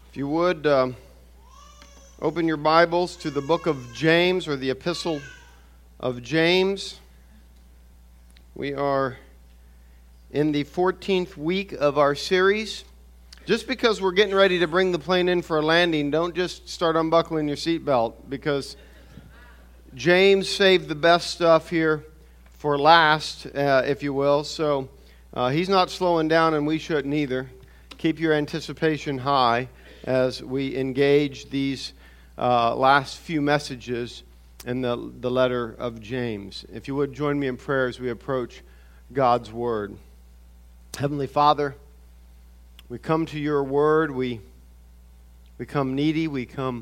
If you would, open your Bibles to the book of James, or the epistle of James. We are in the 14th week of our series. Just because we're getting ready to bring the plane in for a landing, don't just start unbuckling your seatbelt, because James saved the best stuff here for last, if you will. So he's not slowing down, and we shouldn't either. Keep your anticipation high as we engage these last few messages in the letter of James. If you would, join me in prayer as we approach God's Word. Heavenly Father, we come to your Word. We come needy. We come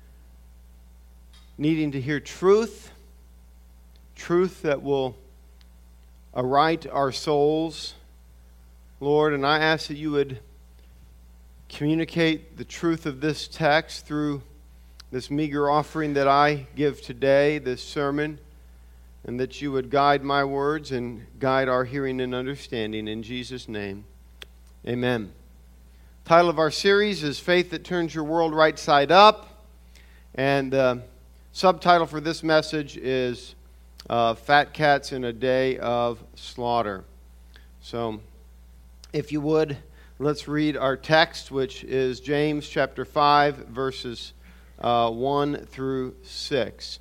needing to hear truth that will aright our souls, Lord. And I ask that you would communicate the truth of this text through this meager offering that I give today, this sermon, and that you would guide my words and guide our hearing and understanding. In Jesus' name, amen. The title of our series is Faith That Turns Your World Right Side Up, and the subtitle for this message is Fat Cats in a Day of Slaughter. So, if you would, let's read our text, which is James chapter 5, verses 1 through 6.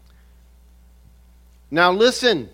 Now listen,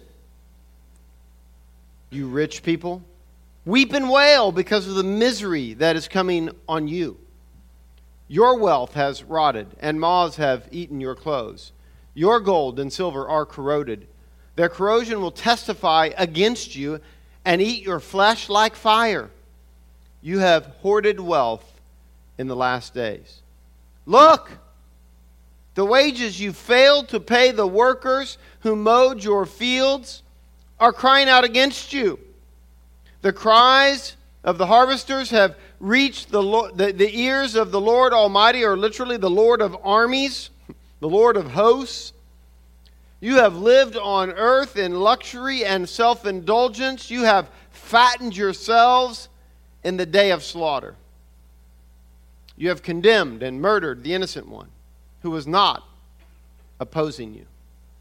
you rich people, weep and wail because of the misery that is coming on you. Your wealth has rotted, and moths have eaten your clothes. Your gold and silver are corroded. Their corrosion will testify against you and eat your flesh like fire. You have hoarded wealth in the last days. Look, the wages you failed to pay the workers who mowed your fields are crying out against you. The cries of the harvesters have reached the ears of the Lord Almighty, or literally the Lord of armies, the Lord of hosts. You have lived on earth in luxury and self-indulgence. You have fattened yourselves in the day of slaughter. You have condemned and murdered the innocent one who was not opposing you.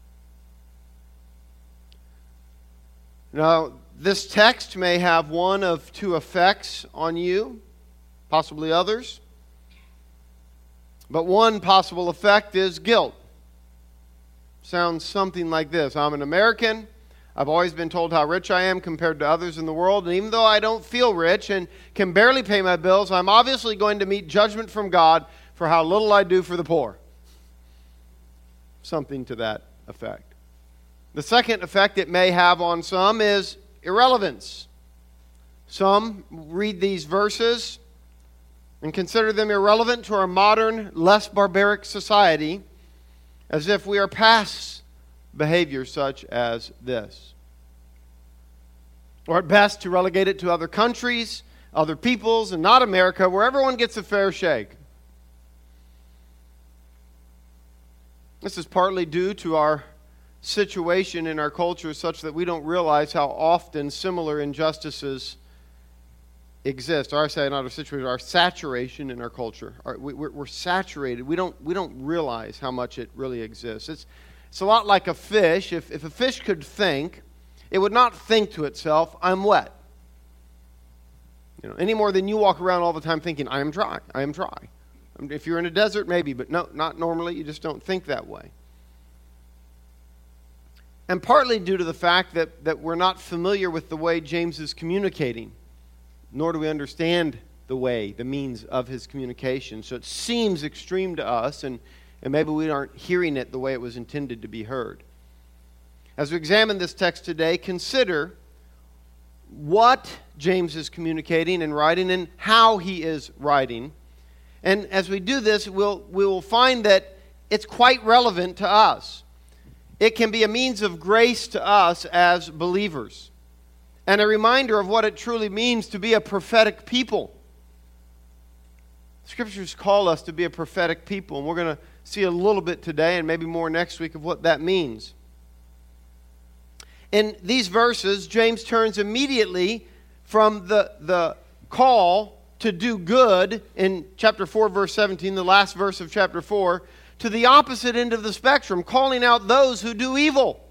Now, this text may have one of two effects on you, possibly others. But one possible effect is guilt. Sounds something like this. I'm an American. I've always been told how rich I am compared to others in the world. And even though I don't feel rich and can barely pay my bills, I'm obviously going to meet judgment from God for how little I do for the poor. Something to that effect. The second effect it may have on some is irrelevance. Some read these verses and consider them irrelevant to our modern, less barbaric society, as if we are past behavior such as this. Or at best, to relegate it to other countries, other peoples, and not America, where everyone gets a fair shake. This is partly due to our situation in our culture such that we don't realize how often similar injustices exist. Or I say not our situation, our saturation in our culture. We're saturated. We don't realize how much it really exists. It's a lot like a fish. If a fish could think, it would not think to itself, I'm wet. Any more than you walk around all the time thinking, I am dry, I am dry. If you're in a desert, maybe, but no, not normally. You just don't think that way. And partly due to the fact that we're not familiar with the way James is communicating, nor do we understand the means of his communication. So it seems extreme to us, and maybe we aren't hearing it the way it was intended to be heard. As we examine this text today, consider what James is communicating and writing and how he is writing. And as we do this, we will find that it's quite relevant to us. It can be a means of grace to us as believers, and a reminder of what it truly means to be a prophetic people. Scriptures call us to be a prophetic people, and we're going to see a little bit today and maybe more next week of what that means. In these verses, James turns immediately from the call to do good in chapter 4, verse 17, the last verse of chapter 4, to the opposite end of the spectrum, calling out those who do evil,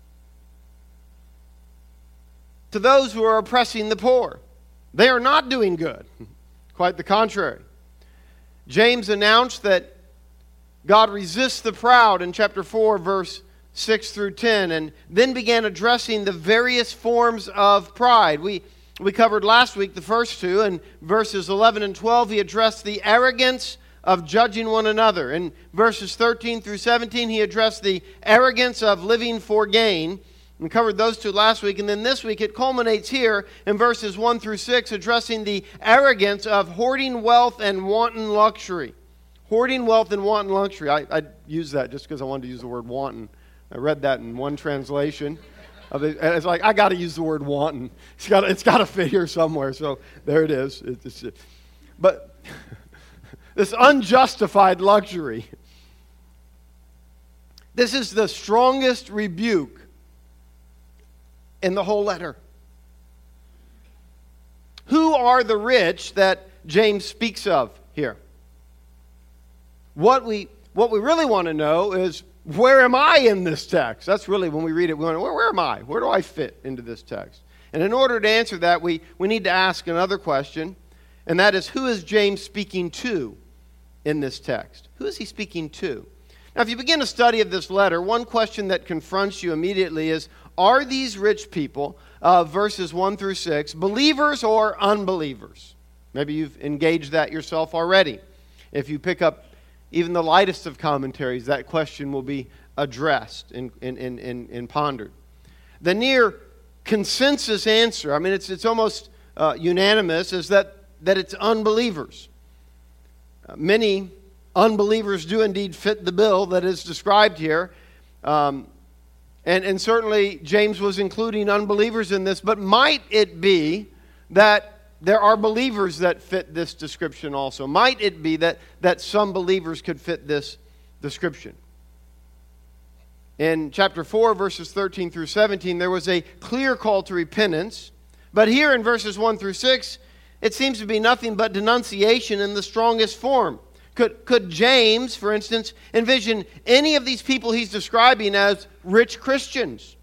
to those who are oppressing the poor. They are not doing good. Quite the contrary. James announced that God resists the proud in chapter 4, verse 6 through 10, and then began addressing the various forms of pride. We covered last week the first two. In verses 11 and 12, he addressed the arrogance of judging one another. In verses 13 through 17, he addressed the arrogance of living for gain. We covered those two last week. And then this week it culminates here in verses 1 through 6, addressing the arrogance of hoarding wealth and wanton luxury. Hoarding wealth and wanton luxury. I use that just because I wanted to use the word wanton. I read that in one translation. It's like, I got to use the word wanton. It's got to fit here somewhere. So there it is. But this unjustified luxury. This is the strongest rebuke in the whole letter. Who are the rich that James speaks of here? What we really want to know is, where am I in this text? That's really when we read it, we want to know, where am I? Where do I fit into this text? And in order to answer that, we need to ask another question, and that is, who is James speaking to in this text? Who is he speaking to? Now, if you begin a study of this letter, one question that confronts you immediately is, are these rich people, verses 1 through 6, believers or unbelievers? Maybe you've engaged that yourself already. If you pick up even the lightest of commentaries, that question will be addressed and pondered. The near consensus answer, I mean, it's almost unanimous, is that it's unbelievers. Many unbelievers do indeed fit the bill that is described here. And certainly James was including unbelievers in this, but might it be that there are believers that fit this description also? Might it be that some believers could fit this description? In chapter 4, verses 13 through 17, there was a clear call to repentance. But here in verses 1 through 6, it seems to be nothing but denunciation in the strongest form. Could James, for instance, envision any of these people he's describing as rich Christians?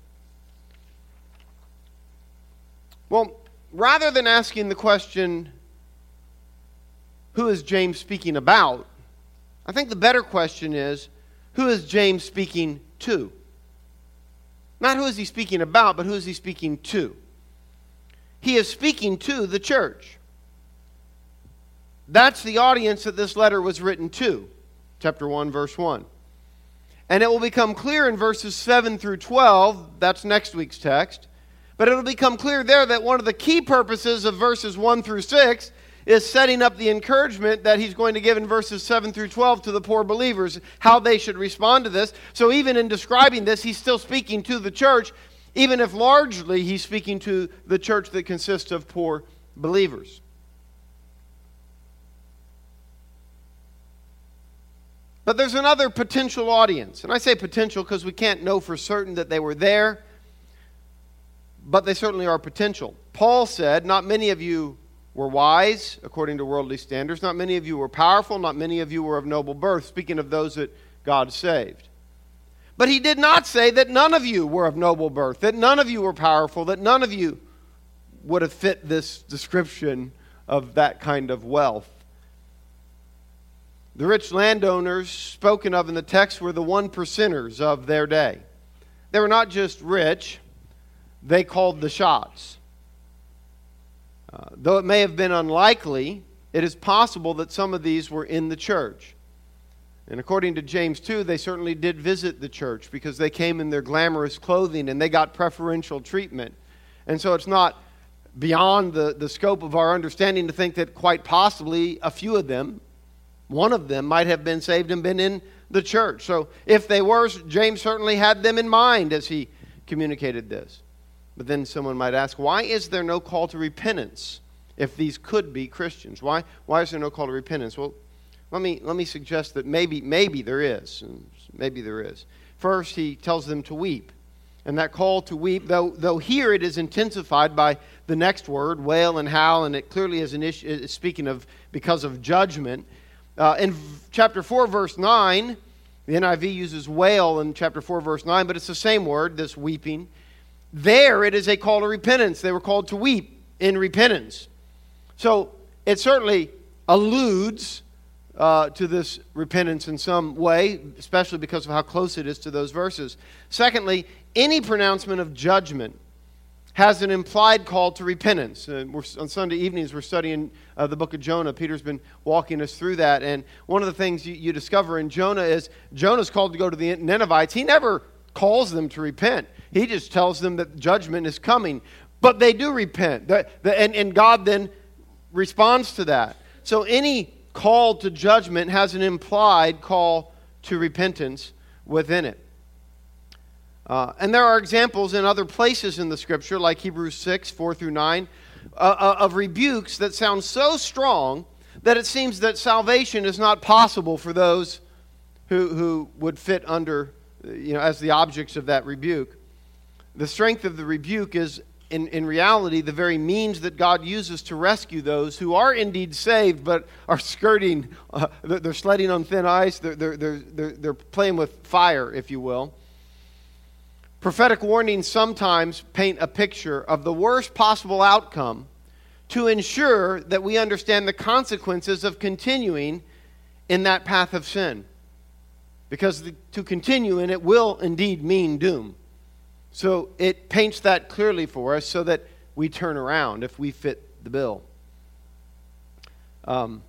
Well, rather than asking the question, who is James speaking about? I think the better question is, who is James speaking to? Not who is he speaking about, but who is he speaking to? He is speaking to the church. That's the audience that this letter was written to. Chapter 1, verse 1. And it will become clear in verses 7 through 12, that's next week's text, but it will become clear there that one of the key purposes of verses 1 through 6 is setting up the encouragement that he's going to give in verses 7 through 12 to the poor believers, how they should respond to this. So even in describing this, he's still speaking to the church, even if largely he's speaking to the church that consists of poor believers. But there's another potential audience. And I say potential because we can't know for certain that they were there, but they certainly are potential. Paul said, not many of you were wise, according to worldly standards. Not many of you were powerful. Not many of you were of noble birth, speaking of those that God saved. But he did not say that none of you were of noble birth, that none of you were powerful, that none of you would have fit this description of that kind of wealth. The rich landowners spoken of in the text were the 1%ers of their day. They were not just rich, they called the shots. Though it may have been unlikely, it is possible that some of these were in the church. And according to James 2, they certainly did visit the church because they came in their glamorous clothing and they got preferential treatment. And so it's not beyond the scope of our understanding to think that quite possibly a few of them, one of them, might have been saved and been in the church. So if they were, James certainly had them in mind as he communicated this. But then someone might ask, why is there no call to repentance if these could be Christians? Why is there no call to repentance? Well, let me suggest that maybe there is. Maybe there is. First, he tells them to weep. And that call to weep, though here it is intensified by the next word, wail and howl, and it clearly is an issue, speaking of because of judgment. In chapter 4, verse 9, the NIV uses wail in chapter 4, verse 9, but it's the same word, this weeping. There it is a call to repentance. They were called to weep in repentance. So it certainly alludes to this repentance in some way, especially because of how close it is to those verses. Secondly, any pronouncement of judgment has an implied call to repentance. On Sunday evenings, we're studying the book of Jonah. Peter's been walking us through that. And one of the things you discover in Jonah is Jonah's called to go to the Ninevites. He never calls them to repent. He just tells them that judgment is coming. But they do repent. And God then responds to that. So any call to judgment has an implied call to repentance within it. And there are examples in other places in the Scripture, like Hebrews 6, 4 through 9, of rebukes that sound so strong that it seems that salvation is not possible for those who would fit under, as the objects of that rebuke. The strength of the rebuke is, in reality, the very means that God uses to rescue those who are indeed saved but are skirting, they're sledding on thin ice, they're playing with fire, if you will. Prophetic warnings sometimes paint a picture of the worst possible outcome to ensure that we understand the consequences of continuing in that path of sin. Because to continue in it will indeed mean doom. So it paints that clearly for us so that we turn around if we fit the bill. And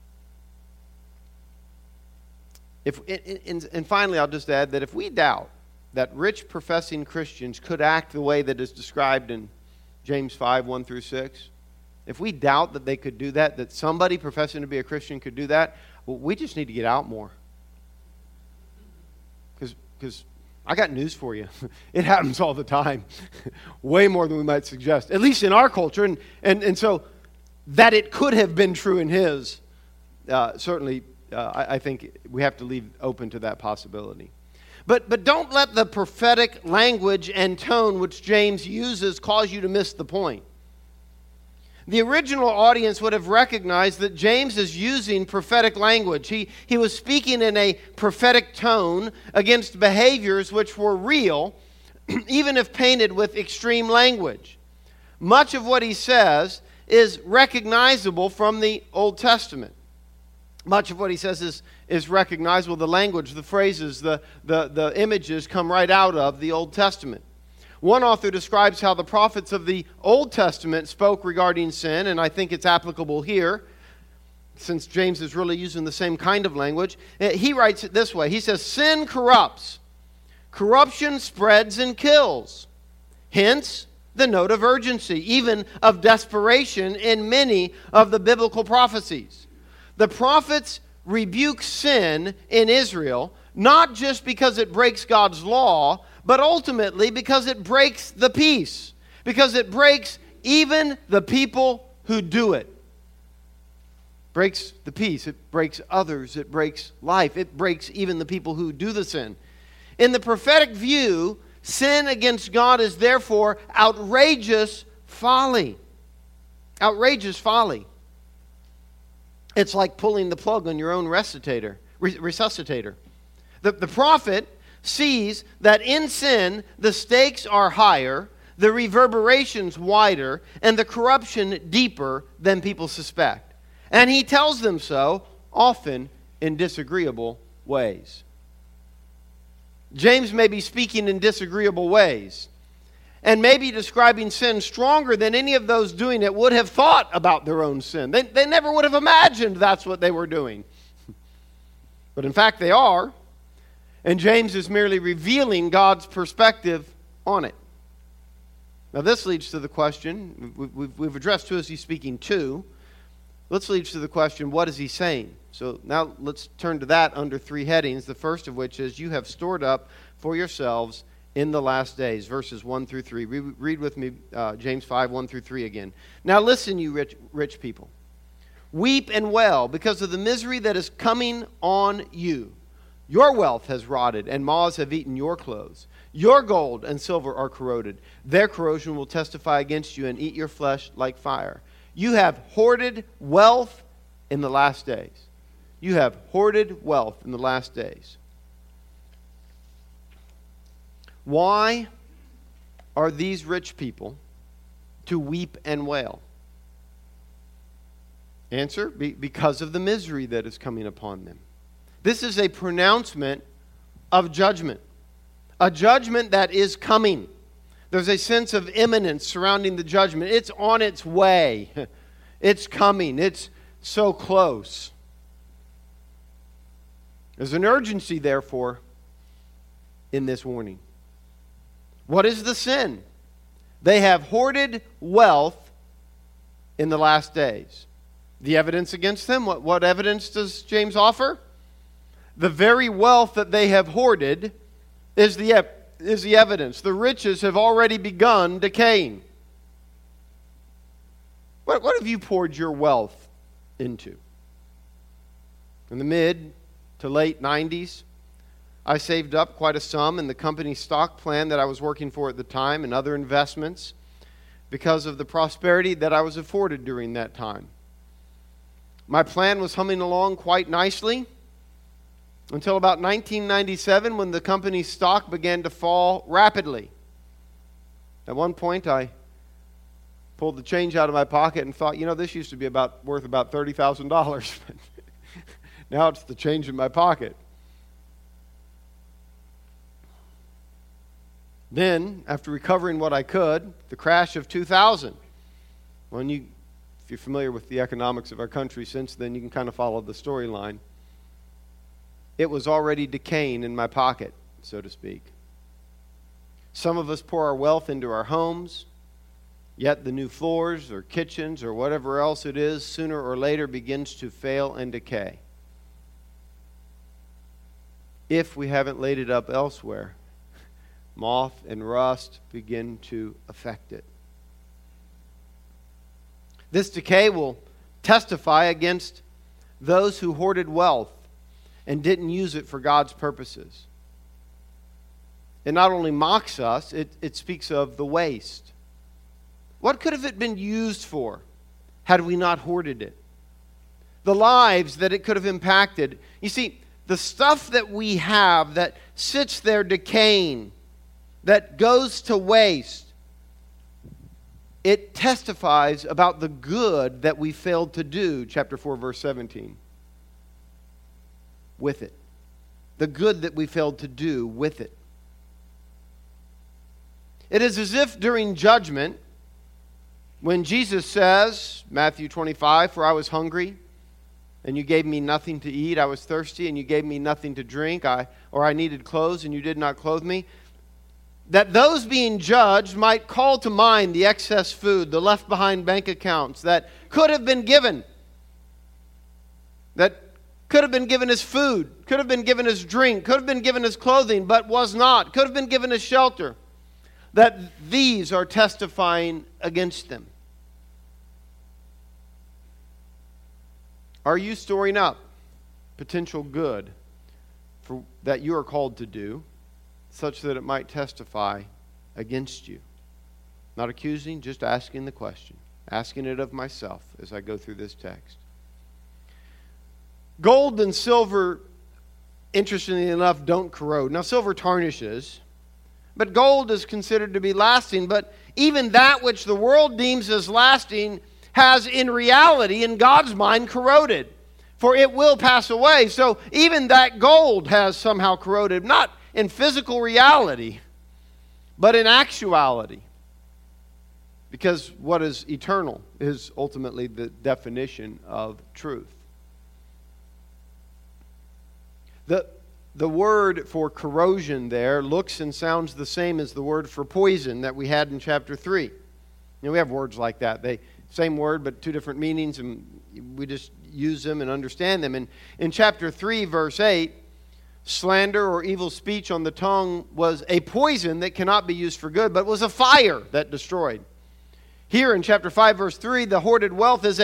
finally, I'll just add that if we doubt that rich professing Christians could act the way that is described in James 5, 1 through 6, if we doubt that they could do that, that somebody professing to be a Christian could do that, well, we just need to get out more. Because I got news for you. It happens all the time. Way more than we might suggest. At least in our culture. And so that it could have been true in his, certainly I think we have to leave open to that possibility. But don't let the prophetic language and tone which James uses cause you to miss the point. The original audience would have recognized that James is using prophetic language. He was speaking in a prophetic tone against behaviors which were real, even if painted with extreme language. Much of what he says is recognizable from the Old Testament. Much of what he says is recognizable. The language, the phrases, the images come right out of the Old Testament. One author describes how the prophets of the Old Testament spoke regarding sin, and I think it's applicable here, since James is really using the same kind of language. He writes it this way. He says, "Sin corrupts. Corruption spreads and kills. Hence, the note of urgency, even of desperation in many of the biblical prophecies. The prophets rebuke sin in Israel, not just because it breaks God's law, but ultimately because it breaks the peace, because it breaks even the people who do it. Breaks the peace, it breaks others, it breaks life, it breaks even the people who do the sin. In the prophetic view, sin against God is therefore outrageous folly. Outrageous folly. It's like pulling the plug on your own resuscitator. The prophet sees that in sin, the stakes are higher, the reverberations wider, and the corruption deeper than people suspect. And he tells them so, often in disagreeable ways. James may be speaking in disagreeable ways, and maybe describing sin stronger than any of those doing it would have thought about their own sin. They never would have imagined that's what they were doing. But in fact, they are. And James is merely revealing God's perspective on it. Now this leads to the question, we've addressed who is he speaking to. Let's lead to the question, what is he saying? So now let's turn to that under three headings, the first of which is, you have stored up for yourselves in the last days, verses 1 through 3. Read with me James 5, 1 through 3 again. Now listen, you rich people. Weep and wail because of the misery that is coming on you. Your wealth has rotted, and moths have eaten your clothes. Your gold and silver are corroded. Their corrosion will testify against you and eat your flesh like fire. You have hoarded wealth in the last days. You have hoarded wealth in the last days. Why are these rich people to weep and wail? Answer, because of the misery that is coming upon them. This is a pronouncement of judgment. A judgment that is coming. There's a sense of imminence surrounding the judgment. It's on its way. It's coming. It's so close. There's an urgency, therefore, in this warning. What is the sin? They have hoarded wealth in the last days. The evidence against them, what evidence does James offer? The very wealth that they have hoarded is the evidence. The riches have already begun decaying. What have you poured your wealth into? In the mid to late 90s, I saved up quite a sum in the company stock plan that I was working for at the time and other investments because of the prosperity that I was afforded during that time. My plan was humming along quite nicely until about 1997 when the company's stock began to fall rapidly. At one point, I pulled the change out of my pocket and thought, this used to be worth about $30,000. Now it's the change in my pocket. Then, after recovering what I could, the crash of 2000. If you're familiar with the economics of our country since then, you can kind of follow the storyline. It was already decaying in my pocket, so to speak. Some of us pour our wealth into our homes, yet the new floors or kitchens or whatever else it is, sooner or later begins to fail and decay. If we haven't laid it up elsewhere, moth and rust begin to affect it. This decay will testify against those who hoarded wealth and didn't use it for God's purposes. It not only mocks us, it speaks of the waste. What could have it been used for had we not hoarded it? The lives that it could have impacted. You see, the stuff that we have that sits there decaying, that goes to waste, it testifies about the good that we failed to do, chapter 4, verse 17. With it. The good that we failed to do with it. It is as if during judgment, when Jesus says, Matthew 25, "For I was hungry, and you gave me nothing to eat. I was thirsty, and you gave me nothing to drink. I needed clothes, and you did not clothe me." That those being judged might call to mind the excess food, the left behind bank accounts that could have been given. That could have been given as food, could have been given as drink, could have been given as clothing, but was not, could have been given as shelter. That these are testifying against them. Are you storing up potential good that you are called to do, such that it might testify against you? Not accusing, just asking the question. Asking it of myself as I go through this text. Gold and silver, interestingly enough, don't corrode. Now, silver tarnishes, but gold is considered to be lasting. But even that which the world deems as lasting has in reality, in God's mind, corroded. For it will pass away. So even that gold has somehow corroded. Not in physical reality, but in actuality. Because what is eternal is ultimately the definition of truth. The word for corrosion there looks and sounds the same as the word for poison that we had in chapter 3. We have words like that. Same word, but two different meanings, and we just use them and understand them. And in chapter 3, verse 8, slander or evil speech on the tongue was a poison that cannot be used for good, but was a fire that destroyed. Here in chapter 5, verse 3, the hoarded wealth is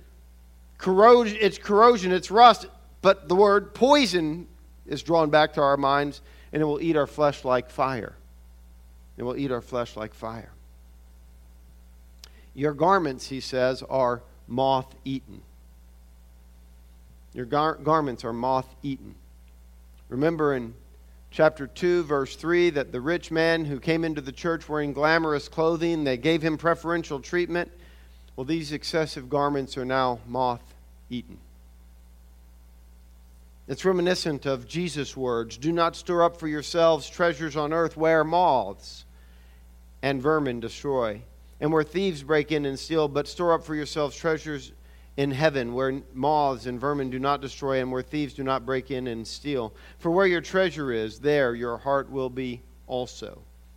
corrosion, it's rust, but the word poison is drawn back to our minds, and it will eat our flesh like fire. and will eat our flesh like fire. Your garments, he says, are moth-eaten. Your garments are moth-eaten. Remember in chapter 2, verse 3, that the rich man who came into the church wearing glamorous clothing, they gave him preferential treatment. Well, these excessive garments are now moth-eaten. It's reminiscent of Jesus' words, "Do not store up for yourselves treasures on earth where moths and vermin destroy, and where thieves break in and steal, but store up for yourselves treasures in heaven, where moths and vermin do not destroy, and where thieves do not break in and steal. For where your treasure is, there your heart will be also."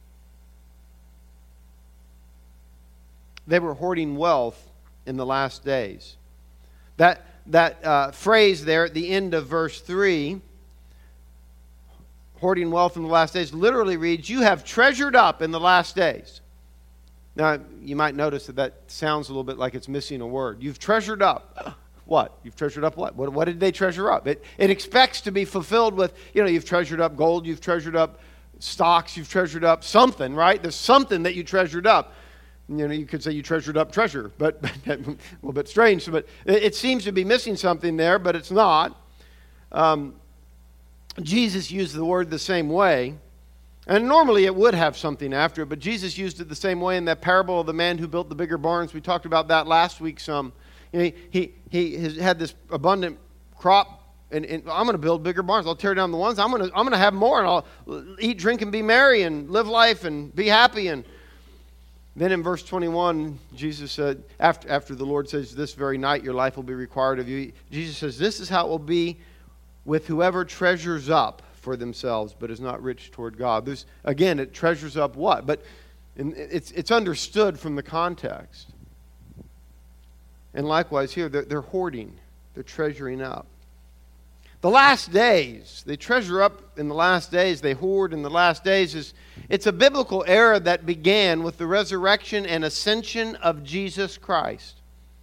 They were hoarding wealth in the last days. That phrase there at the end of verse 3, hoarding wealth in the last days, literally reads, "You have treasured up in the last days." Now, you might notice that sounds a little bit like it's missing a word. You've treasured up. What? You've treasured up what? What did they treasure up? It expects to be fulfilled with, you've treasured up gold, you've treasured up stocks, you've treasured up something, right? There's something that you treasured up. You could say you treasured up treasure, but a little bit strange. But it seems to be missing something there, but it's not. Jesus used the word the same way. And normally it would have something after it, but Jesus used it the same way in that parable of the man who built the bigger barns. We talked about that last week some. He has had this abundant crop, and I'm going to build bigger barns. I'll tear down the ones. I'm going to have more, and I'll eat, drink, and be merry, and live life, and be happy. And then in verse 21, Jesus said, after the Lord says, "This very night your life will be required of you," Jesus says, "This is how it will be with whoever treasures up for themselves, but is not rich toward God." Again, it treasures up what? But it's understood from the context. And likewise here, they're hoarding. They're treasuring up. The last days, they treasure up in the last days, they hoard in the last days. It's a biblical era that began with the resurrection and ascension of Jesus Christ.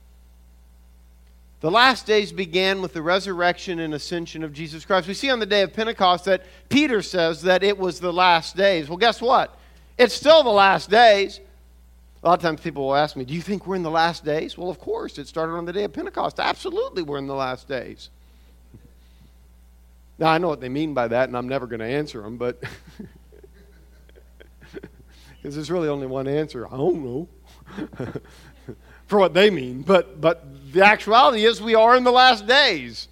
The last days began with the resurrection and ascension of Jesus Christ. We see on the day of Pentecost that Peter says that it was the last days. Well, guess what? It's still the last days. A lot of times people will ask me, "Do you think we're in the last days?" Well, of course. It started on the day of Pentecost. Absolutely, we're in the last days. Now, I know what they mean by that, and I'm never going to answer them, but because there's really only one answer. I don't know. For what they mean, but the actuality is we are in the last days.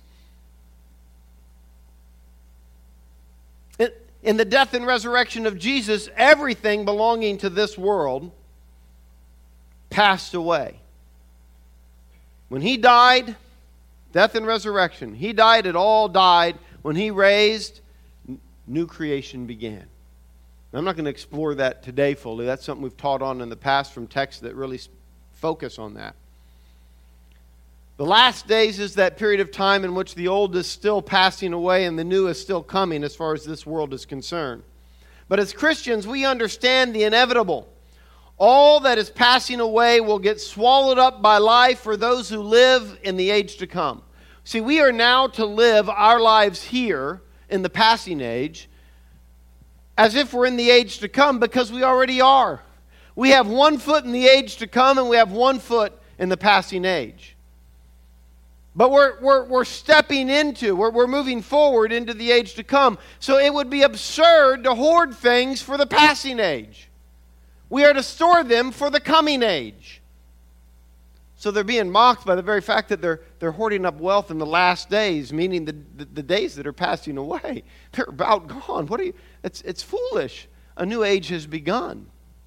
In the death and resurrection of Jesus, everything belonging to this world passed away. When he died, death and resurrection, he died, it all died. When he raised, new creation began. I'm not going to explore that today fully. That's something we've taught on in the past from texts that really focus on that. The last days is that period of time in which the old is still passing away and the new is still coming as far as this world is concerned. But as Christians, we understand the inevitable. All that is passing away will get swallowed up by life for those who live in the age to come. See, we are now to live our lives here in the passing age as if we're in the age to come, because we already are. We have one foot in the age to come and we have one foot in the passing age. But we're stepping into, we're moving forward into the age to come. So it would be absurd to hoard things for the passing age. We are to store them for the coming age. So they're being mocked by the very fact that they're hoarding up wealth in the last days, meaning the days that are passing away. They're about gone. It's foolish. A new age has begun.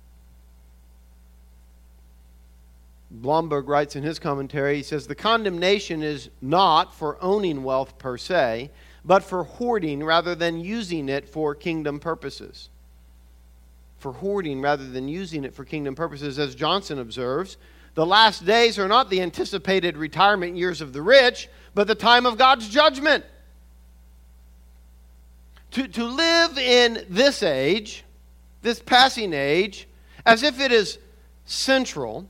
Blomberg writes in his commentary, he says, "The condemnation is not for owning wealth per se, but for hoarding rather than using it for kingdom purposes." For hoarding rather than using it for kingdom purposes. As Johnson observes, the last days are not the anticipated retirement years of the rich, but the time of God's judgment. To live in this age, this passing age, as if it is central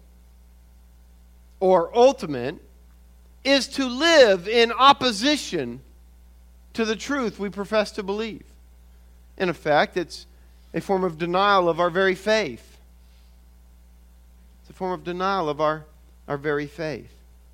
or ultimate, is to live in opposition to the truth we profess to believe. In effect, it's a form of denial of our very faith. It's a form of denial of our very faith.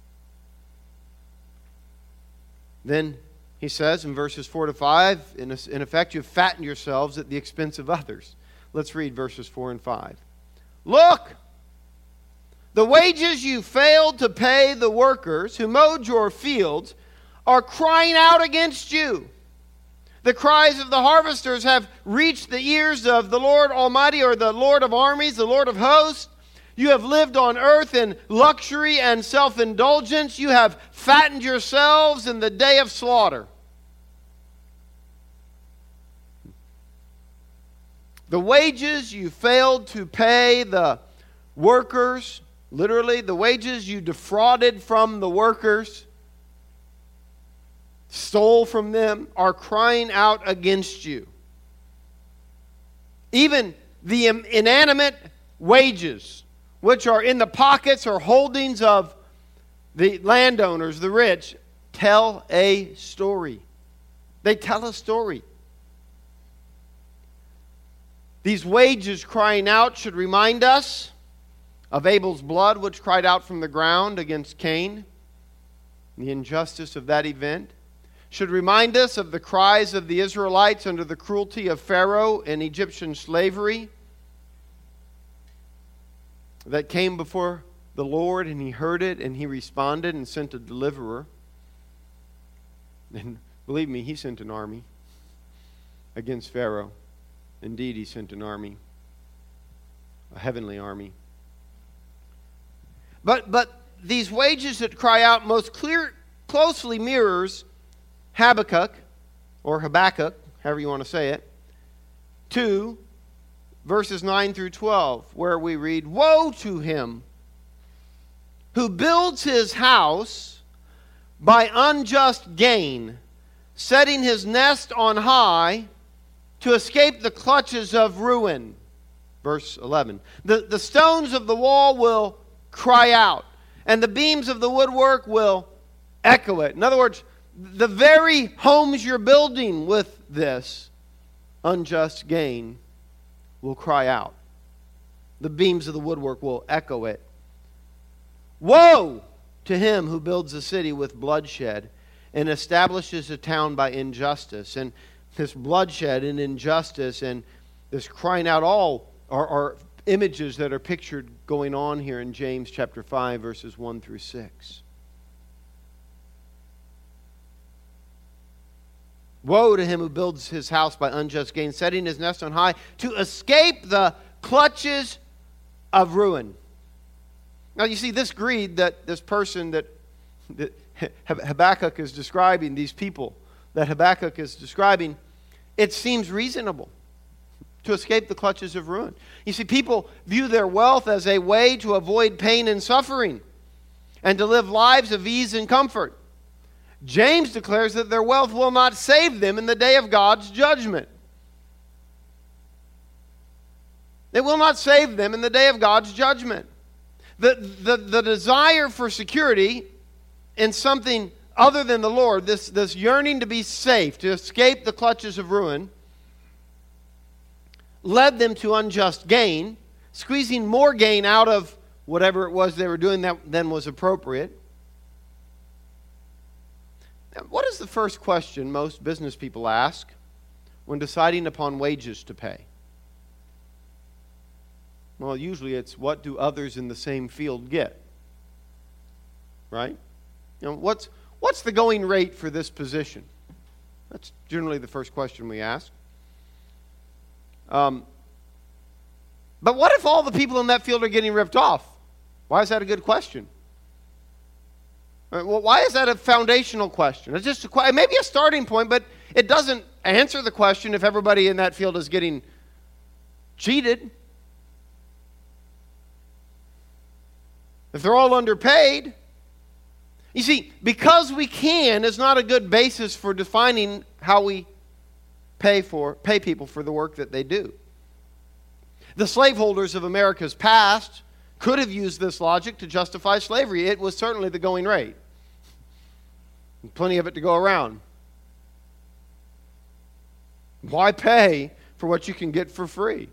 Then he says in verses 4 to 5, in effect, you've fattened yourselves at the expense of others. Let's read verses 4 and 5. Look, the wages you failed to pay the workers who mowed your fields are crying out against you. The cries of the harvesters have reached the ears of the Lord Almighty, or the Lord of armies, the Lord of hosts. You have lived on earth in luxury and self-indulgence. You have fattened yourselves in the day of slaughter. The wages you failed to pay the workers, literally, the wages you defrauded from the workers, stole from them, are crying out against you. Even the inanimate wages, which are in the pockets or holdings of the landowners, the rich, tell a story. They tell a story. These wages crying out should remind us of Abel's blood, which cried out from the ground against Cain. The injustice of that event should remind us of the cries of the Israelites under the cruelty of Pharaoh and Egyptian slavery that came before the Lord, and he heard it, and he responded and sent a deliverer. And believe me, he sent an army against Pharaoh. Indeed, he sent an army, a heavenly army. But these wages that cry out closely mirrors Habakkuk, or Habakkuk, however you want to say it, 2, verses 9 through 12, where we read, Woe to him who builds his house by unjust gain, setting his nest on high to escape the clutches of ruin. Verse 11. The stones of the wall will cry out, and the beams of the woodwork will echo it. In other words, the very homes you're building with this unjust gain will cry out. The beams of the woodwork will echo it. Woe to him who builds a city with bloodshed and establishes a town by injustice. And this bloodshed and injustice and this crying out all are images that are pictured going on here in James chapter 5, verses 1 through 6. Woe to him who builds his house by unjust gain, setting his nest on high to escape the clutches of ruin. Now you see, this greed that this person that Habakkuk is describing, these people that Habakkuk is describing, it seems reasonable to escape the clutches of ruin. You see, people view their wealth as a way to avoid pain and suffering and to live lives of ease and comfort. James declares that their wealth will not save them in the day of God's judgment. It will not save them in the day of God's judgment. The desire for security in something other than the Lord, this yearning to be safe, to escape the clutches of ruin, led them to unjust gain, squeezing more gain out of whatever it was they were doing than was appropriate. Now, what is the first question most business people ask when deciding upon wages to pay? Well, usually it's, what do others in the same field get? Right? You know, what's the going rate for this position? That's generally the first question we ask. But what if all the people in that field are getting ripped off? Why is that a good question? Well, why is that a foundational question? It's just maybe a starting point, but it doesn't answer the question if everybody in that field is getting cheated. If they're all underpaid. You see, because we can is not a good basis for defining how we pay people for the work that they do. The slaveholders of America's past could have used this logic to justify slavery. It was certainly the going rate. Plenty of it to go around. Why pay for what you can get for free.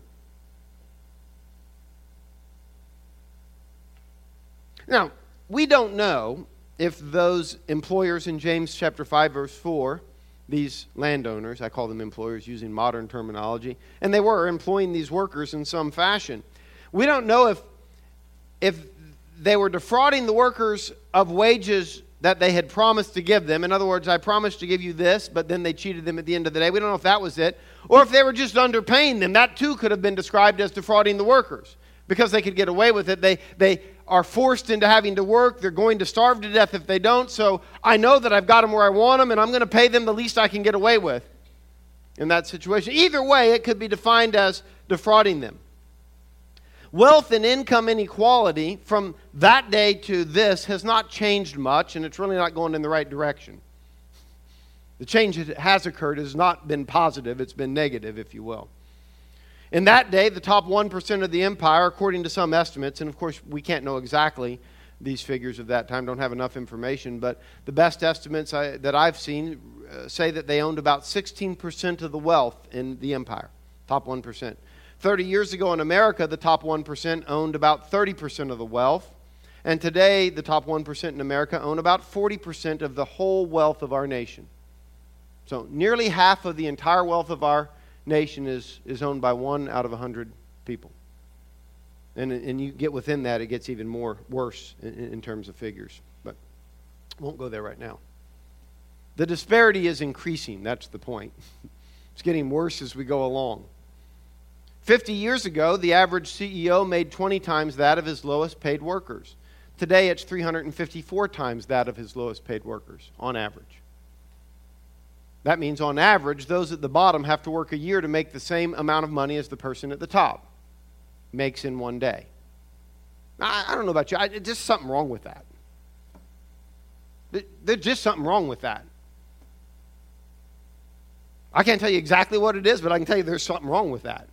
Now, we don't know if those employers in James chapter 5, verse 4, these landowners, I call them employers using modern terminology, and they were employing these workers in some fashion. We don't know if they were defrauding the workers of wages that they had promised to give them. In other words, I promised to give you this, but then they cheated them at the end of the day. We don't know if that was it. Or if they were just underpaying them. That too could have been described as defrauding the workers. Because they could get away with it. They are forced into having to work. They're going to starve to death if they don't. So I know that I've got them where I want them, and I'm going to pay them the least I can get away with in that situation. Either way, it could be defined as defrauding them. Wealth and income inequality from that day to this has not changed much, and it's really not going in the right direction. The change that has occurred has not been positive. It's been negative, if you will. In that day, the top 1% of the empire, according to some estimates, and of course we can't know exactly these figures of that time, don't have enough information, but the best estimates that I've seen say that they owned about 16% of the wealth in the empire, top 1%. 30 years ago in America, the top 1% owned about 30% of the wealth, and today the top 1% in America own about 40% of the whole wealth of our nation. So nearly half of the entire wealth of our nation is owned by 1 out of 100 people. And you get within that, it gets even worse in terms of figures. But won't go there right now. The disparity is increasing. That's the point. It's getting worse as we go along. 50 years ago, the average CEO made 20 times that of his lowest paid workers. Today, it's 354 times that of his lowest paid workers on average. That means, on average, those at the bottom have to work a year to make the same amount of money as the person at the top makes in one day. I don't know about you. There's just something wrong with that. There's just something wrong with that. I can't tell you exactly what it is, but I can tell you there's something wrong with that.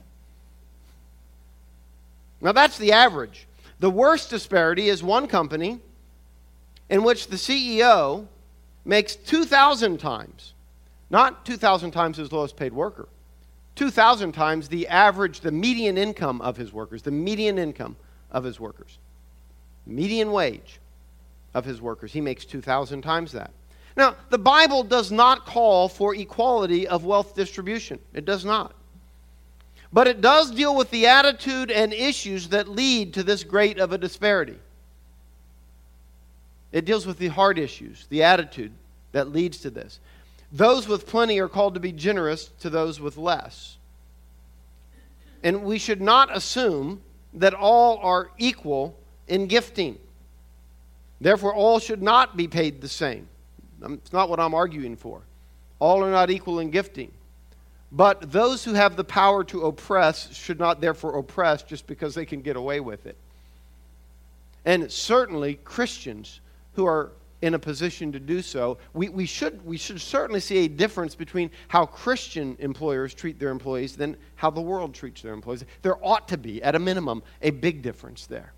Now, that's the average. The worst disparity is one company in which the CEO makes 2,000 times. Not 2,000 times his lowest paid worker. 2,000 times the average, the median income of his workers. The median income of his workers. Median wage of his workers. He makes 2,000 times that. Now, the Bible does not call for equality of wealth distribution. It does not. But it does deal with the attitude and issues that lead to this great of a disparity. It deals with the hard issues, the attitude that leads to this. Those with plenty are called to be generous to those with less. And we should not assume that all are equal in gifting. Therefore, all should not be paid the same. It's not what I'm arguing for. All are not equal in gifting. But those who have the power to oppress should not therefore oppress just because they can get away with it. And certainly Christians who are in a position to do so, we should certainly see a difference between how Christian employers treat their employees than how the world treats their employees. There ought to be, at a minimum, a big difference there.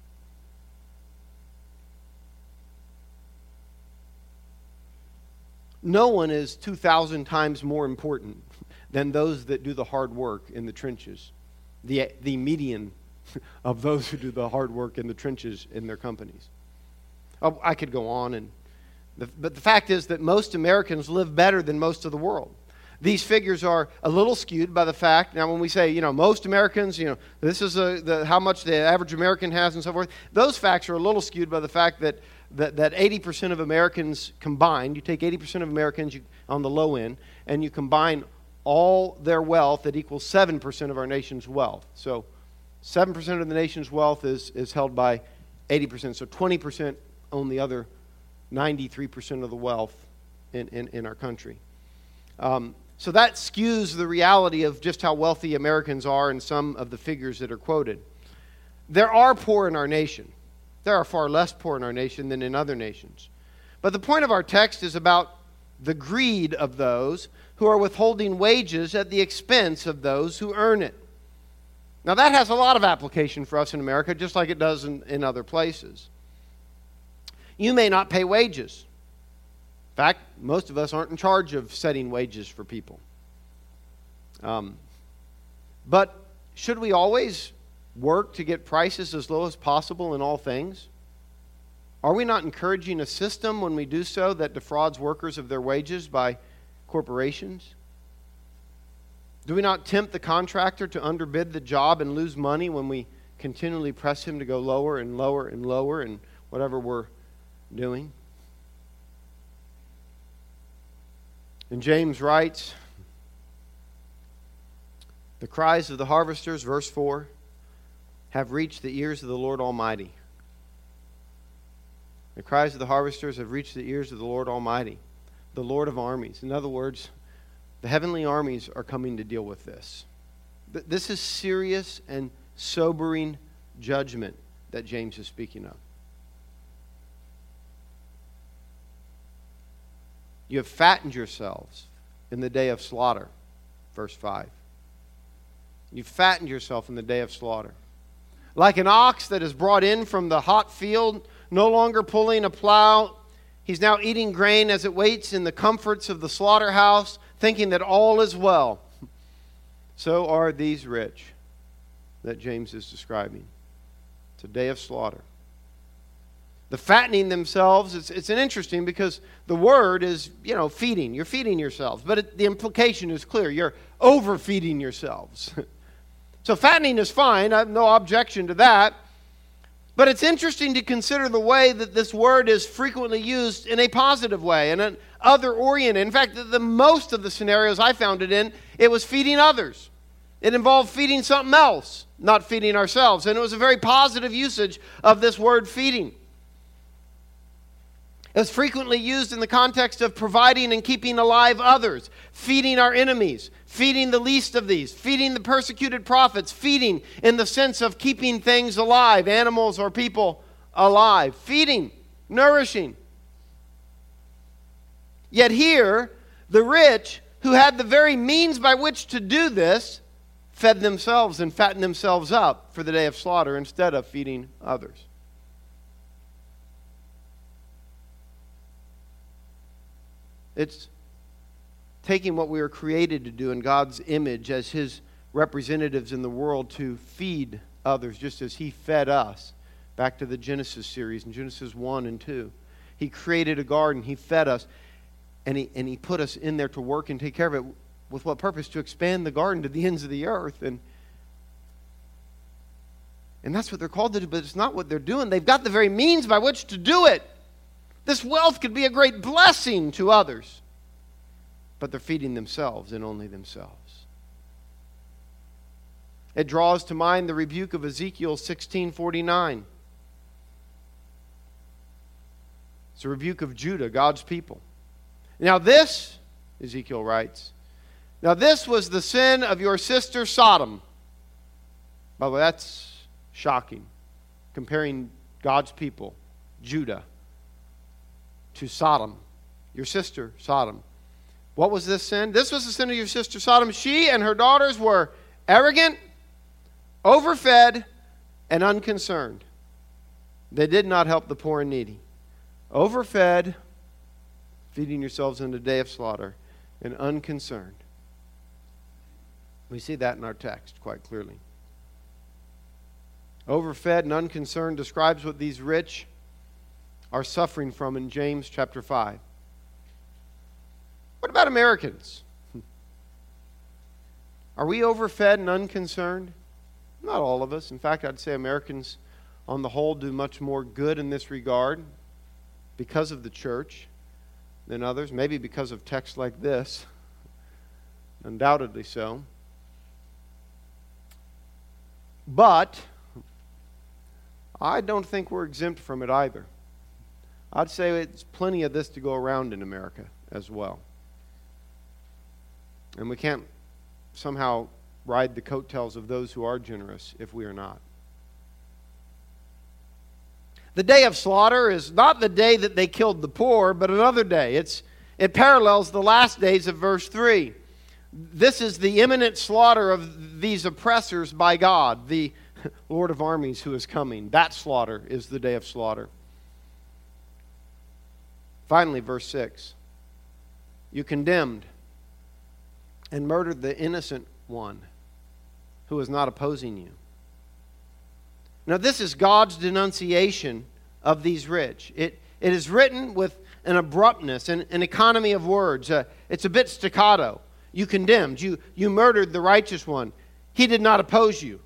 No one is 2,000 times more important than those that do the hard work in the trenches. The median of those who do the hard work in the trenches in their companies. I could go on, but the fact is that most Americans live better than most of the world. These figures are a little skewed by the fact, now when we say, most Americans, this is how much the average American has and so forth, those facts are a little skewed by the fact that 80% of Americans combined, you take 80% of Americans on the low end, and you combine all their wealth, that equals 7% of our nation's wealth. So 7% of the nation's wealth is held by 80%. So 20% own the other 93% of the wealth in our country. So that skews the reality of just how wealthy Americans are in some of the figures that are quoted. There are poor in our nation. There are far less poor in our nation than in other nations. But the point of our text is about the greed of those who are withholding wages at the expense of those who earn it. Now that has a lot of application for us in America, just like it does in other places. You may not pay wages. In fact, most of us aren't in charge of setting wages for people. But should we always work to get prices as low as possible in all things? Are we not encouraging a system when we do so that defrauds workers of their wages by corporations? Do we not tempt the contractor to underbid the job and lose money when we continually press him to go lower and lower and lower in whatever we're doing? And James writes, the cries of the harvesters, verse 4, have reached the ears of the Lord Almighty. The cries of the harvesters have reached the ears of the Lord Almighty, the Lord of armies. In other words, the heavenly armies are coming to deal with this. This is serious and sobering judgment that James is speaking of. You have fattened yourselves in the day of slaughter, verse 5. You fattened yourself in the day of slaughter. Like an ox that is brought in from the hot field, no longer pulling a plow, he's now eating grain as it waits in the comforts of the slaughterhouse, thinking that all is well. So are these rich that James is describing. It's a day of slaughter. The fattening themselves, it's an interesting because the word is, feeding. You're feeding yourselves. But the implication is clear. You're overfeeding yourselves. So fattening is fine. I have no objection to that. But it's interesting to consider the way that this word is frequently used in a positive way and an other-oriented. In fact, the most of the scenarios I found it in, it was feeding others. It involved feeding something else, not feeding ourselves. And it was a very positive usage of this word feeding. It was frequently used in the context of providing and keeping alive others, feeding our enemies, feeding the least of these, feeding the persecuted prophets, feeding in the sense of keeping things alive, animals or people alive, feeding, nourishing. Yet here, the rich, who had the very means by which to do this, fed themselves and fattened themselves up for the day of slaughter instead of feeding others. It's taking what we were created to do in God's image as His representatives in the world to feed others, just as He fed us. Back to the Genesis series in Genesis 1 and 2. He created a garden, He fed us, and He put us in there to work and take care of it. With what purpose? To expand the garden to the ends of the earth. And that's what they're called to do, but it's not what they're doing. They've got the very means by which to do it. This wealth could be a great blessing to others, but they're feeding themselves and only themselves. It draws to mind the rebuke of Ezekiel 16:49. It's a rebuke of Judah, God's people. Now this, Ezekiel writes, now this was the sin of your sister Sodom. By the way, that's shocking. Comparing God's people, Judah, to Sodom, your sister Sodom. What was this sin? This was the sin of your sister Sodom. She and her daughters were arrogant, overfed, and unconcerned. They did not help the poor and needy. Overfed, feeding yourselves in the day of slaughter, and unconcerned. We see that in our text quite clearly. Overfed and unconcerned describes what these rich are suffering from in James chapter 5. What about Americans? Are we overfed and unconcerned? Not all of us. In fact, I'd say Americans on the whole do much more good in this regard because of the church than others. Maybe because of texts like this. Undoubtedly so. But I don't think we're exempt from it either. I'd say it's plenty of this to go around in America as well. And we can't somehow ride the coattails of those who are generous if we are not. The day of slaughter is not the day that they killed the poor, but another day. It parallels the last days of verse 3. This is the imminent slaughter of these oppressors by God, the Lord of armies who is coming. That slaughter is the day of slaughter. Finally, verse 6. You condemned and murdered the innocent one who is not opposing you. Now, this is God's denunciation of these rich. It is written with an abruptness and an economy of words. It's a bit staccato. You condemned. You murdered the righteous one. He did not oppose you.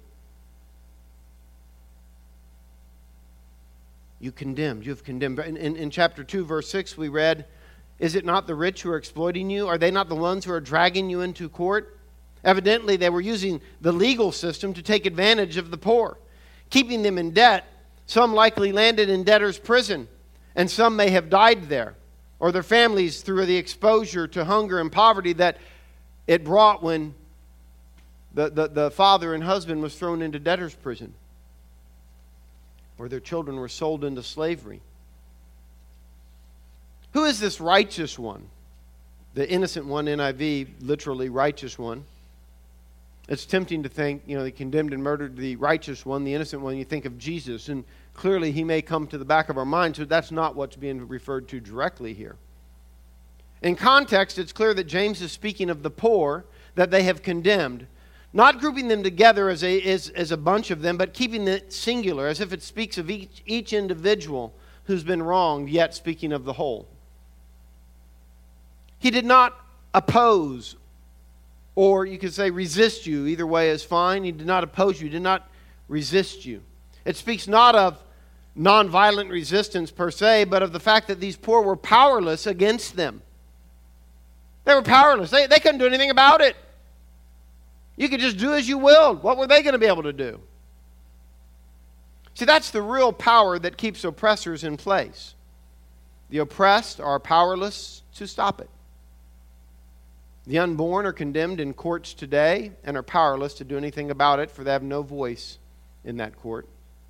You condemned. You have condemned. In chapter 2, verse 6, we read, "Is it not the rich who are exploiting you? Are they not the ones who are dragging you into court?" Evidently, they were using the legal system to take advantage of the poor, keeping them in debt. Some likely landed in debtor's prison, and some may have died there, or their families through the exposure to hunger and poverty that it brought when the father and husband was thrown into debtor's prison, or their children were sold into slavery. Who is this righteous one? The innocent one, NIV, literally righteous one. It's tempting to think, they condemned and murdered the righteous one, the innocent one. You think of Jesus, and clearly he may come to the back of our minds, so that's not what's being referred to directly here. In context, it's clear that James is speaking of the poor that they have condemned, not grouping them together as a bunch of them, but keeping it singular, as if it speaks of each individual who's been wronged, yet speaking of the whole. He did not oppose, or you could say resist you. Either way is fine. He did not oppose you. He did not resist you. It speaks not of nonviolent resistance per se, but of the fact that these poor were powerless against them. They were powerless. They couldn't do anything about it. You could just do as you willed. What were they going to be able to do? See, that's the real power that keeps oppressors in place. The oppressed are powerless to stop it. The unborn are condemned in courts today and are powerless to do anything about it, for they have no voice in that court.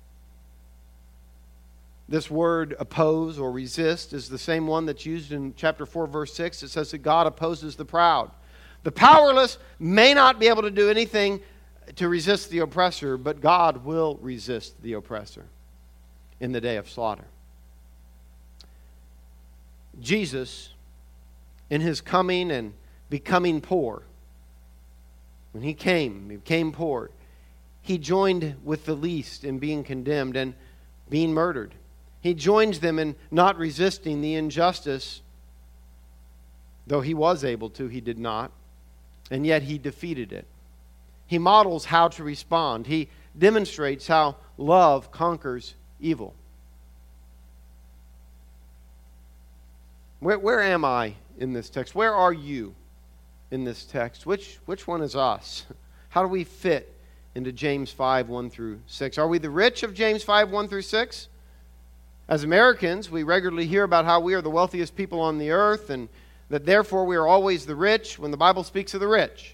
This word oppose or resist is the same one that's used in chapter 4, verse 6. It says that God opposes the proud. The powerless may not be able to do anything to resist the oppressor, but God will resist the oppressor in the day of slaughter. Jesus, in his coming and becoming poor, when he became poor, he joined with the least in being condemned and being murdered. He joins them in not resisting the injustice. Though he was able to, he did not. And yet he defeated it. He models how to respond. He demonstrates how love conquers evil. Where am I in this text? Where are you in this text? Which one is us? How do we fit into James 5, 1 through 6? Are we the rich of James 5, 1 through 6? As Americans, we regularly hear about how we are the wealthiest people on the earth and that therefore we are always the rich when the Bible speaks of the rich.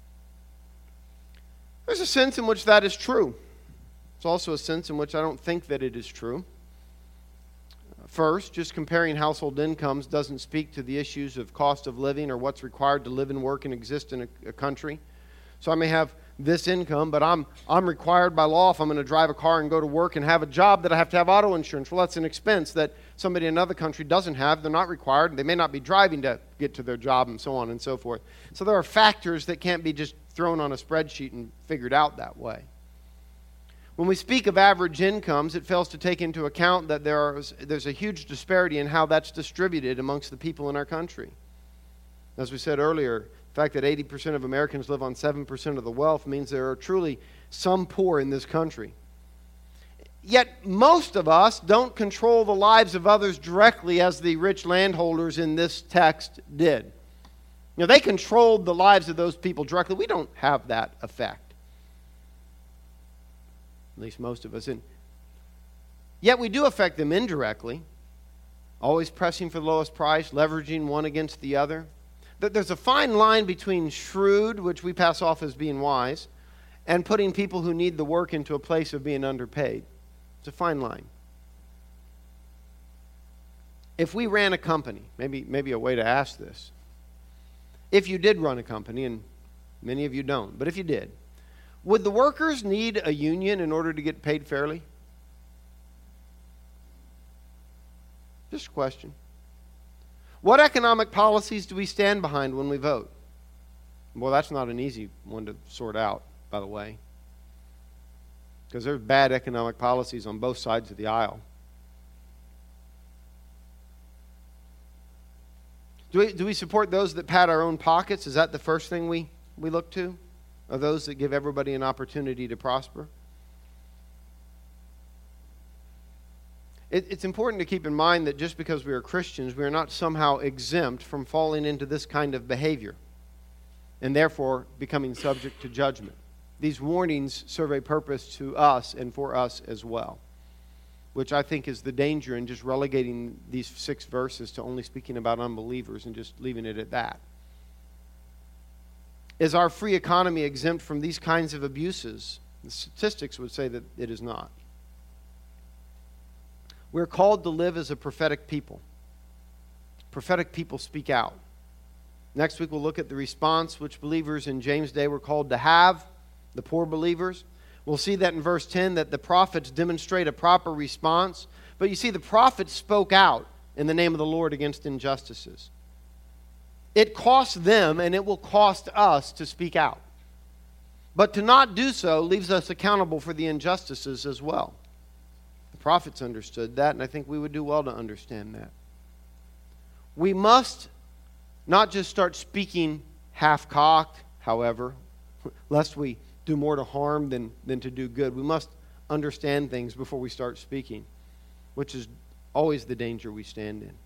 There's a sense in which that is true. There's also a sense in which I don't think that it is true. First, just comparing household incomes doesn't speak to the issues of cost of living or what's required to live and work and exist in a country. So I may have this income, but I'm required by law, if I'm going to drive a car and go to work and have a job, that I have to have auto insurance. Well, that's an expense that somebody in another country doesn't have. They're not required. They may not be driving to get to their job and so on and so forth. So there are factors that can't be just thrown on a spreadsheet and figured out that way. When we speak of average incomes, it fails to take into account that there's a huge disparity in how that's distributed amongst the people in our country. As we said earlier, the fact that 80% of Americans live on 7% of the wealth means there are truly some poor in this country. Yet most of us don't control the lives of others directly as the rich landholders in this text did. They controlled the lives of those people directly. We don't have that effect. At least most of us. And yet we do affect them indirectly, always pressing for the lowest price, leveraging one against the other. There's a fine line between shrewd, which we pass off as being wise, and putting people who need the work into a place of being underpaid. It's a fine line. If we ran a company, maybe a way to ask this, if you did run a company, and many of you don't, but if you did, would the workers need a union in order to get paid fairly? Just a question. What economic policies do we stand behind when we vote? Well, that's not an easy one to sort out, by the way. because there's bad economic policies on both sides of the aisle. Do we support those that pad our own pockets? Is that the first thing we look to? Are those that give everybody an opportunity to prosper? It's important to keep in mind that just because we are Christians, we are not somehow exempt from falling into this kind of behavior and therefore becoming subject to judgment. These warnings serve a purpose to us and for us as well, which I think is the danger in just relegating these 6 verses to only speaking about unbelievers and just leaving it at that. Is our free economy exempt from these kinds of abuses? The statistics would say that it is not. We're called to live as a prophetic people. Prophetic people speak out. Next week we'll look at the response which believers in James' day were called to have, the poor believers. We'll see that in verse 10 that the prophets demonstrate a proper response. But you see, the prophets spoke out in the name of the Lord against injustices. It costs them and it will cost us to speak out. But to not do so leaves us accountable for the injustices as well. The prophets understood that, and I think we would do well to understand that. We must not just start speaking half-cocked, however, lest we do more to harm than to do good. We must understand things before we start speaking, which is always the danger we stand in.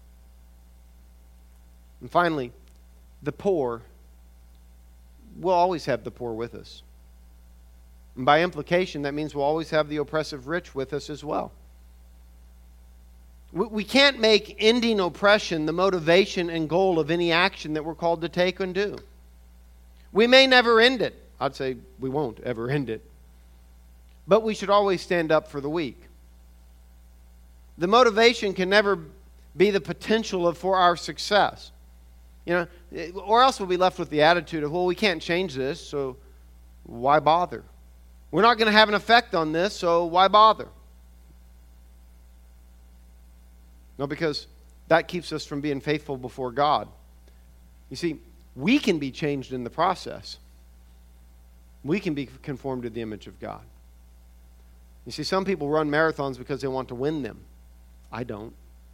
And finally, the poor, we'll always have the poor with us. And by implication, that means we'll always have the oppressive rich with us as well. We can't make ending oppression the motivation and goal of any action that we're called to take and do. We may never end it. I'd say we won't ever end it. But we should always stand up for the weak. The motivation can never be the potential for our success. You know, or else we'll be left with the attitude of, well, we can't change this, so why bother? We're not going to have an effect on this, so why bother? No, because that keeps us from being faithful before God. You see, we can be changed in the process. We can be conformed to the image of God. You see, some people run marathons because they want to win them. I don't.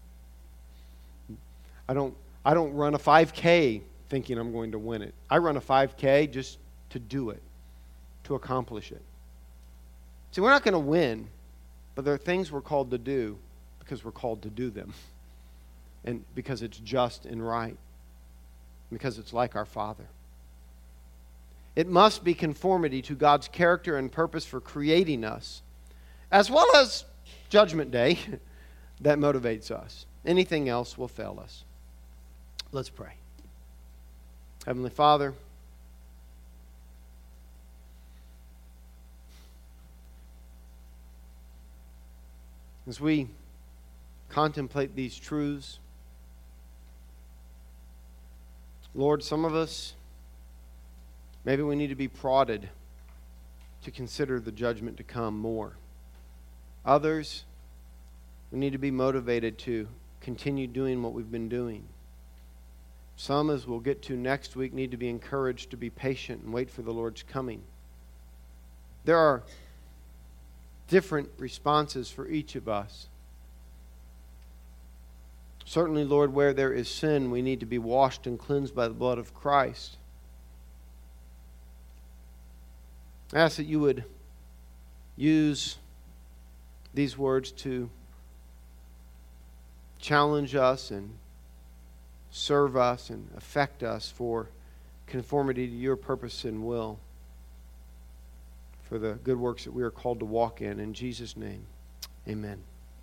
I don't run a 5K thinking I'm going to win it. I run a 5K just to do it, to accomplish it. See, we're not going to win, but there are things we're called to do because we're called to do them. And because it's just and right. Because it's like our Father. It must be conformity to God's character and purpose for creating us, as well as Judgment Day, that motivates us. Anything else will fail us. Let's pray. Heavenly Father, as we contemplate these truths, Lord, some of us, maybe we need to be prodded to consider the judgment to come more. Others, we need to be motivated to continue doing what we've been doing. Some, as we'll get to next week, need to be encouraged to be patient and wait for the Lord's coming. There are different responses for each of us. Certainly, Lord, where there is sin, we need to be washed and cleansed by the blood of Christ. I ask that you would use these words to challenge us and serve us and affect us for conformity to your purpose and will, for the good works that we are called to walk in. In Jesus' name, amen.